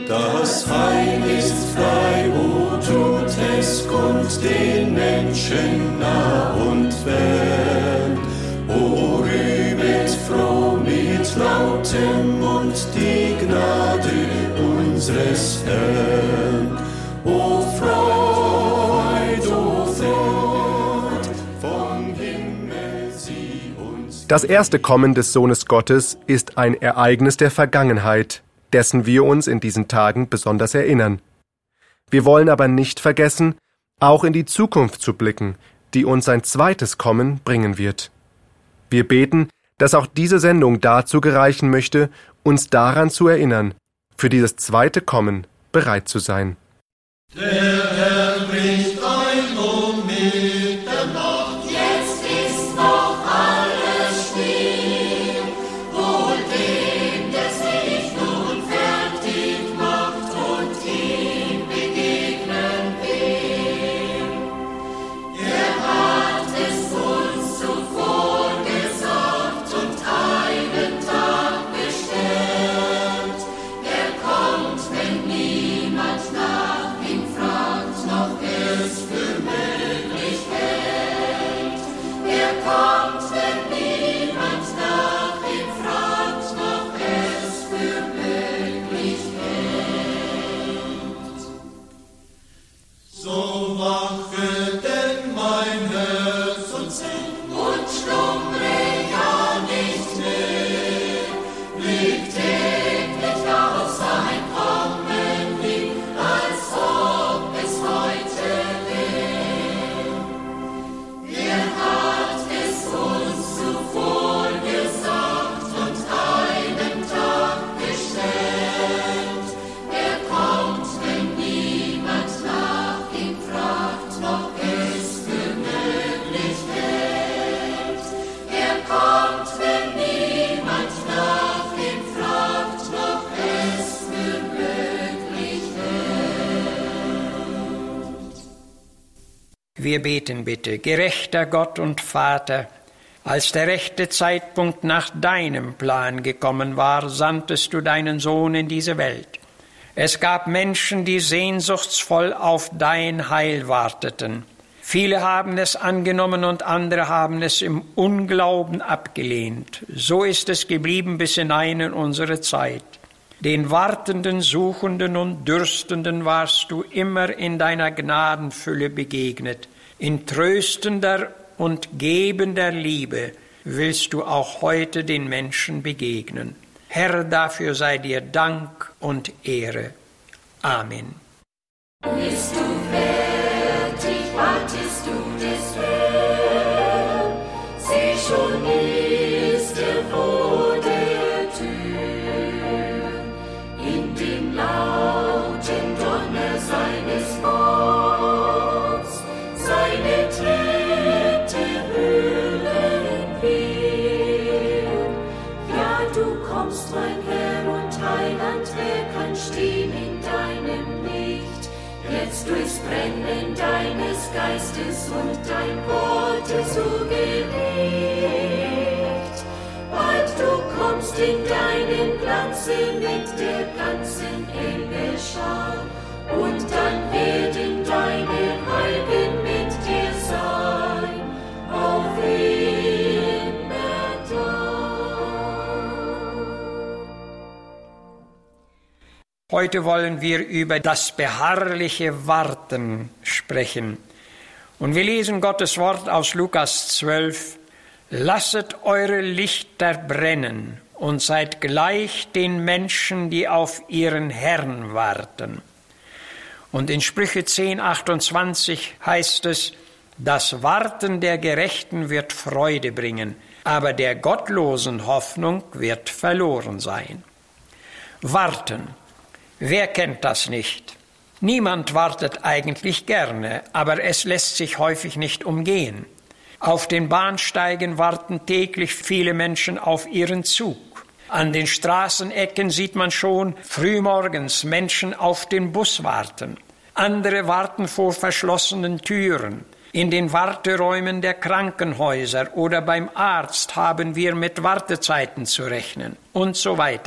Das Heil ist frei, o tut es Gott den Menschen nah und fern. O rühmet froh mit lautem Mund die Gnade unseres Herrn. O Freud, vom Himmel sieh uns. Das erste Kommen des Sohnes Gottes ist ein Ereignis der Vergangenheit, dessen wir uns in diesen Tagen besonders erinnern. Wir wollen aber nicht vergessen, auch in die Zukunft zu blicken, die uns sein zweites Kommen bringen wird. Wir beten, dass auch diese Sendung dazu gereichen möchte, uns daran zu erinnern, für dieses zweite Kommen bereit zu sein. Der Herr bricht ein um Mitternacht, jetzt ist noch alles still. Wohl dem, der sich nun fertig macht und ihm begegnen will. Er hat es uns zuvor gesagt und einen Tag bestimmt. Er kommt, wenn niemand nach ihm fragt, noch es für möglich hält. Er kommt, wenn niemand nach ihm fragt, noch es für möglich hält. So wache denn mein Herz und sing und schlummre ja nicht mehr. Blick täglich auf sein Kommen hin, als ob es heute wär. Er hat es uns zuvor gesagt und einen Tag bestimmt. Er kommt, wenn niemand nach ihm fragt, noch es für möglich hält. Er kommt, wenn niemand nach ihm fragt, noch es für möglich hält. Wir beten bitte, gerechter Gott und Vater, als der rechte Zeitpunkt nach deinem Plan gekommen war, sandtest du deinen Sohn in diese Welt. Es gab Menschen, die sehnsuchtsvoll auf dein Heil warteten. Viele haben es angenommen und andere haben es im Unglauben abgelehnt. So ist es geblieben bis hinein in unsere Zeit. Den Wartenden, Suchenden und Dürstenden warst du immer in deiner Gnadenfülle begegnet. In tröstender und gebender Liebe willst du auch heute den Menschen begegnen. Herr, dafür sei dir Dank und Ehre. Amen. Bist du fertig, wartest du des Herrn? Sieh, schon ist er vor der Tür. In dem lauten Donner seines Worts, seine Tritte hören wir. Ja, du kommst, mein Herr und Heiland, wer kann stehen in deinem Licht? Jetzt durchs Brennen deines Geistes und dein Wort so gelegt. Bald du kommst in deinem Glanze mit der ganzen Engelschar, und dann werden deine Heiligen mit dir sein, auf Heute wollen wir über das beharrliche Warten sprechen. Und wir lesen Gottes Wort aus Lukas 12. Lasset eure Lichter brennen und seid gleich den Menschen, die auf ihren Herrn warten. Und in Sprüche 10, 28 heißt es, das Warten der Gerechten wird Freude bringen, aber der gottlosen Hoffnung wird verloren sein. Warten. Wer kennt das nicht? Niemand wartet eigentlich gerne, aber es lässt sich häufig nicht umgehen. Auf den Bahnsteigen warten täglich viele Menschen auf ihren Zug. An den Straßenecken sieht man schon frühmorgens Menschen auf den Bus warten. Andere warten vor verschlossenen Türen. In den Warteräumen der Krankenhäuser oder beim Arzt haben wir mit Wartezeiten zu rechnen und so weiter.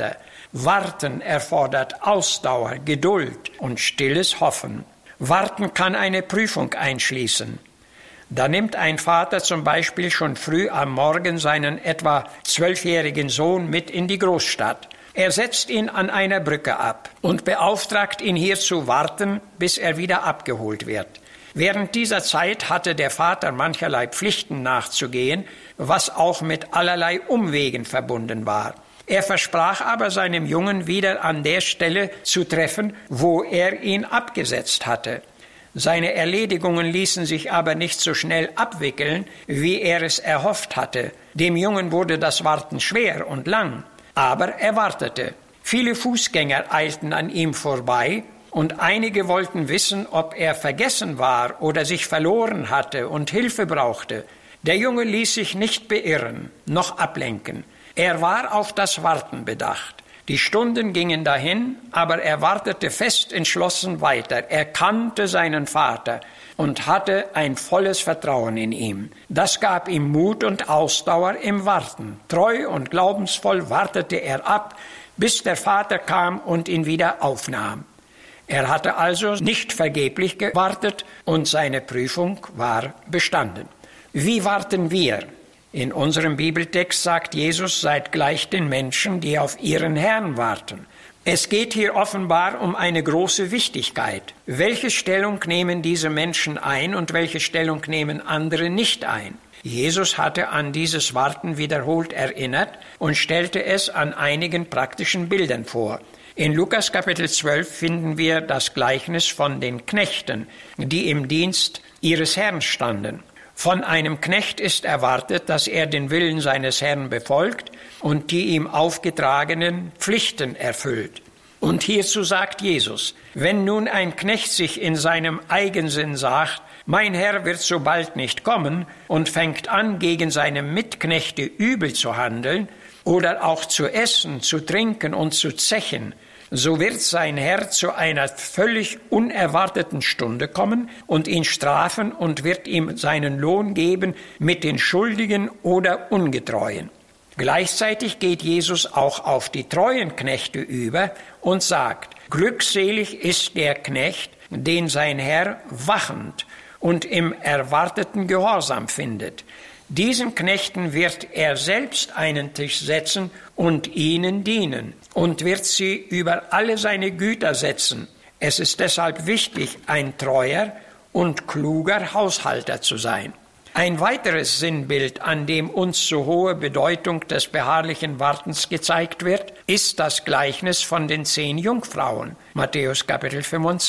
Warten erfordert Ausdauer, Geduld und stilles Hoffen. Warten kann eine Prüfung einschließen. Da nimmt ein Vater zum Beispiel schon früh am Morgen seinen etwa 12-jährigen Sohn mit in die Großstadt. Er setzt ihn an einer Brücke ab und beauftragt ihn hier zu warten, bis er wieder abgeholt wird. Während dieser Zeit hatte der Vater mancherlei Pflichten nachzugehen, was auch mit allerlei Umwegen verbunden war. Er versprach aber seinem Jungen wieder an der Stelle zu treffen, wo er ihn abgesetzt hatte. Seine Erledigungen ließen sich aber nicht so schnell abwickeln, wie er es erhofft hatte. Dem Jungen wurde das Warten schwer und lang, aber er wartete. Viele Fußgänger eilten an ihm vorbei, und einige wollten wissen, ob er vergessen war oder sich verloren hatte und Hilfe brauchte. Der Junge ließ sich nicht beirren, noch ablenken. Er war auf das Warten bedacht. Die Stunden gingen dahin, aber er wartete fest entschlossen weiter. Er kannte seinen Vater und hatte ein volles Vertrauen in ihn. Das gab ihm Mut und Ausdauer im Warten. Treu und glaubensvoll wartete er ab, bis der Vater kam und ihn wieder aufnahm. Er hatte also nicht vergeblich gewartet und seine Prüfung war bestanden. Wie warten wir? In unserem Bibeltext sagt Jesus, seid gleich den Menschen, die auf ihren Herrn warten. Es geht hier offenbar um eine große Wichtigkeit. Welche Stellung nehmen diese Menschen ein und welche Stellung nehmen andere nicht ein? Jesus hatte an dieses Warten wiederholt erinnert und stellte es an einigen praktischen Bildern vor. In Lukas Kapitel 12 finden wir das Gleichnis von den Knechten, die im Dienst ihres Herrn standen. Von einem Knecht ist erwartet, dass er den Willen seines Herrn befolgt und die ihm aufgetragenen Pflichten erfüllt. Und hierzu sagt Jesus, wenn nun ein Knecht sich in seinem Eigensinn sagt, mein Herr wird so bald nicht kommen und fängt an, gegen seine Mitknechte übel zu handeln oder auch zu essen, zu trinken und zu zechen, so wird sein Herr zu einer völlig unerwarteten Stunde kommen und ihn strafen und wird ihm seinen Lohn geben mit den Schuldigen oder Ungetreuen. Gleichzeitig geht Jesus auch auf die treuen Knechte über und sagt, glückselig ist der Knecht, den sein Herr wachend und im erwarteten Gehorsam findet. Diesen Knechten wird er selbst einen Tisch setzen und ihnen dienen und wird sie über alle seine Güter setzen. Es ist deshalb wichtig, ein treuer und kluger Haushalter zu sein. Ein weiteres Sinnbild, an dem uns so hohe Bedeutung des beharrlichen Wartens gezeigt wird, ist das Gleichnis von den 10 Jungfrauen, Matthäus Kapitel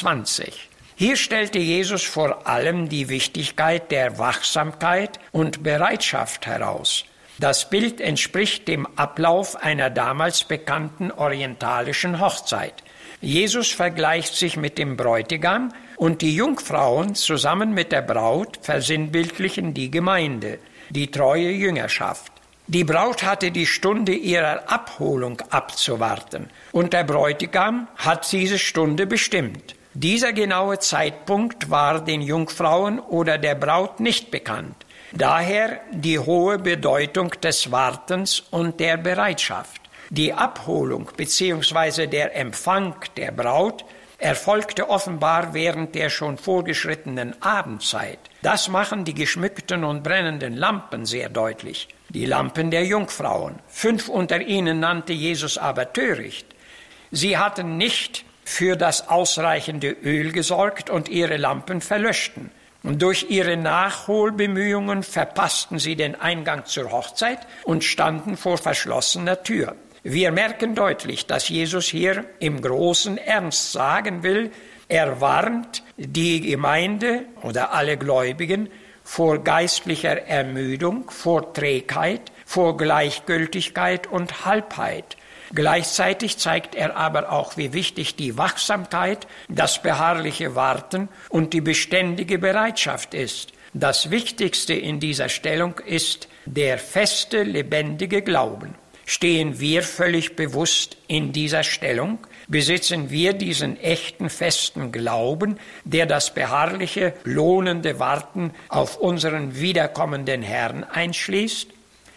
25. Hier stellte Jesus vor allem die Wichtigkeit der Wachsamkeit und Bereitschaft heraus. Das Bild entspricht dem Ablauf einer damals bekannten orientalischen Hochzeit. Jesus vergleicht sich mit dem Bräutigam und die Jungfrauen zusammen mit der Braut versinnbildlichen die Gemeinde, die treue Jüngerschaft. Die Braut hatte die Stunde ihrer Abholung abzuwarten und der Bräutigam hat diese Stunde bestimmt. Dieser genaue Zeitpunkt war den Jungfrauen oder der Braut nicht bekannt. Daher die hohe Bedeutung des Wartens und der Bereitschaft. Die Abholung bzw. der Empfang der Braut erfolgte offenbar während der schon vorgeschrittenen Abendzeit. Das machen die geschmückten und brennenden Lampen sehr deutlich. Die Lampen der Jungfrauen. 5 unter ihnen nannte Jesus aber töricht. Sie hatten nicht für das ausreichende Öl gesorgt und ihre Lampen verlöschten. Und durch ihre Nachholbemühungen verpassten sie den Eingang zur Hochzeit und standen vor verschlossener Tür. Wir merken deutlich, dass Jesus hier im großen Ernst sagen will, er warnt die Gemeinde oder alle Gläubigen vor geistlicher Ermüdung, vor Trägheit, vor Gleichgültigkeit und Halbheit. Gleichzeitig zeigt er aber auch, wie wichtig die Wachsamkeit, das beharrliche Warten und die beständige Bereitschaft ist. Das Wichtigste in dieser Stellung ist der feste, lebendige Glauben. Stehen wir völlig bewusst in dieser Stellung? Besitzen wir diesen echten, festen Glauben, der das beharrliche, lohnende Warten auf unseren wiederkommenden Herrn einschließt?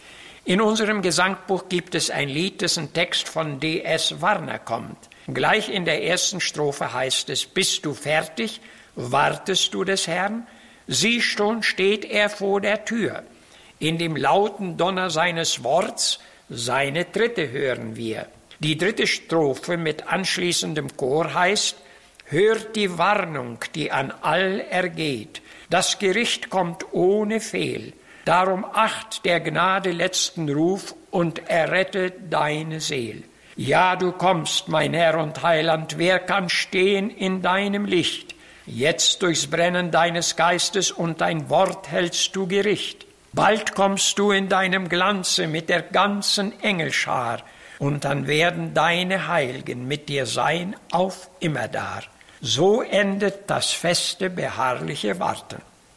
In unserem Gesangbuch gibt es ein Lied, dessen Text von D.S. Warner kommt. Gleich in der ersten Strophe heißt es: Bist du fertig? Wartest du des Herrn? Sieh, schon steht er vor der Tür. In dem lauten Donner seines Worts seine Tritte hören wir. Die dritte Strophe mit anschließendem Chor heißt: Hört die Warnung, die an all ergeht. Das Gericht kommt ohne Fehl. Darum acht der Gnade letzten Ruf und errette deine Seel. Ja, du kommst, mein Herr und Heiland, wer kann stehen in deinem Licht? Jetzt durchs Brennen deines Geistes und dein Wort hältst du Gericht. Bald kommst du in deinem Glanze mit der ganzen Engelschar, und dann werden deine Heiligen mit dir sein auf immerdar. So endet das feste, beharrliche Warten.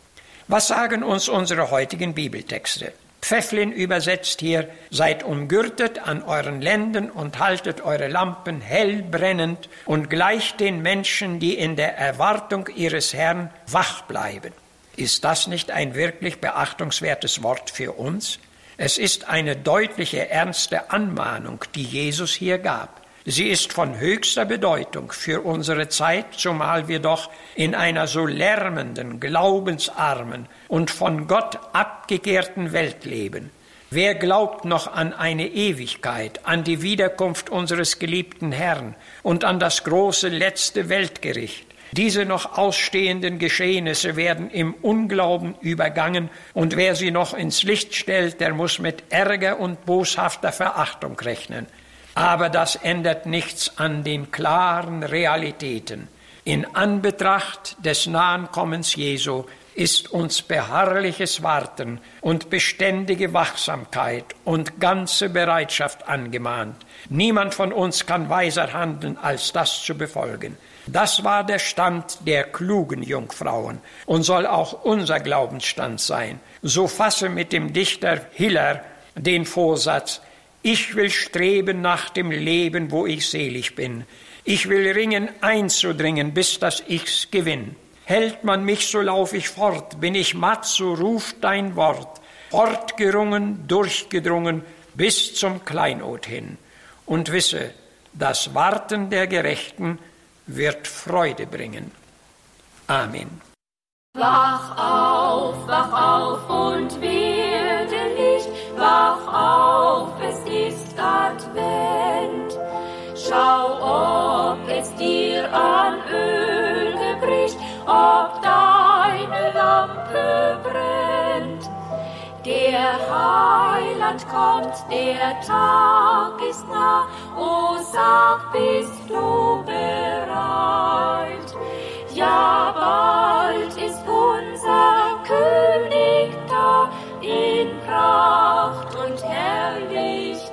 Was sagen uns unsere heutigen Bibeltexte? Pfefflin übersetzt hier: Seid umgürtet an euren Lenden und haltet eure Lampen hell brennend und gleicht den Menschen, die in der Erwartung ihres Herrn wach bleiben. Ist das nicht ein wirklich beachtungswertes Wort für uns? Es ist eine deutliche, ernste Anmahnung, die Jesus hier gab. Sie ist von höchster Bedeutung für unsere Zeit, zumal wir doch in einer so lärmenden, glaubensarmen und von Gott abgekehrten Welt leben. Wer glaubt noch an eine Ewigkeit, an die Wiederkunft unseres geliebten Herrn und an das große letzte Weltgericht? Diese noch ausstehenden Geschehnisse werden im Unglauben übergangen, und wer sie noch ins Licht stellt, der muss mit Ärger und boshafter Verachtung rechnen. Aber das ändert nichts an den klaren Realitäten. In Anbetracht des nahen Kommens Jesu ist uns beharrliches Warten und beständige Wachsamkeit und ganze Bereitschaft angemahnt. Niemand von uns kann weiser handeln, als das zu befolgen. Das war der Stand der klugen Jungfrauen und soll auch unser Glaubensstand sein. So fasse mit dem Dichter Hiller den Vorsatz: Ich will streben nach dem Leben, wo ich selig bin. Ich will ringen, einzudringen, bis dass ich's gewinn. Hält man mich, so lauf ich fort. Bin ich matt, so ruft dein Wort. Fortgerungen, durchgedrungen, bis zum Kleinod hin. Und wisse, das Warten der Gerechten wird Freude bringen. Amen. Wach auf und werde Licht. Wach auf, es ist Advent. Schau, ob es dir an Öl gebricht, ob deine Lampe brennt. Der Heiland kommt, der Tag ist nah. O sag, bist du bereit? Ja, bald ist unser König da, in Pracht und Herrlichkeit.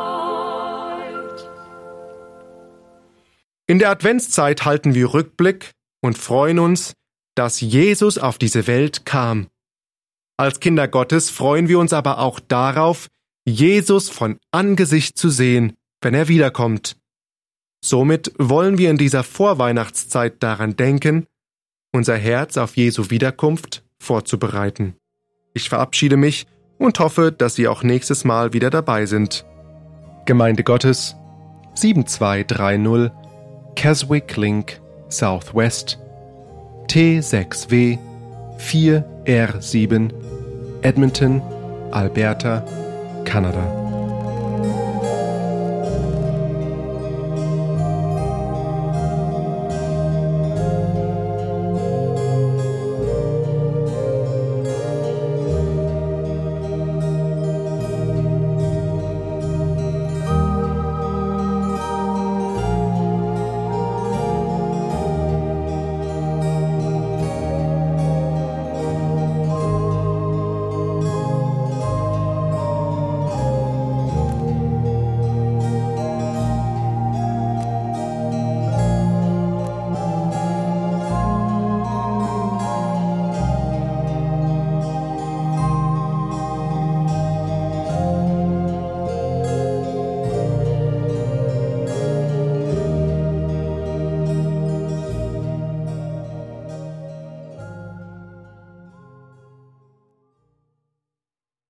In der Adventszeit halten wir Rückblick und freuen uns, dass Jesus auf diese Welt kam. Als Kinder Gottes freuen wir uns aber auch darauf, Jesus von Angesicht zu sehen, wenn er wiederkommt. Somit wollen wir in dieser Vorweihnachtszeit daran denken, unser Herz auf Jesu Wiederkunft vorzubereiten. Ich verabschiede mich und hoffe, dass Sie auch nächstes Mal wieder dabei sind. Gemeinde Gottes, 7230 Keswick Link, Southwest, T6W 4R7, Edmonton, Alberta, Kanada.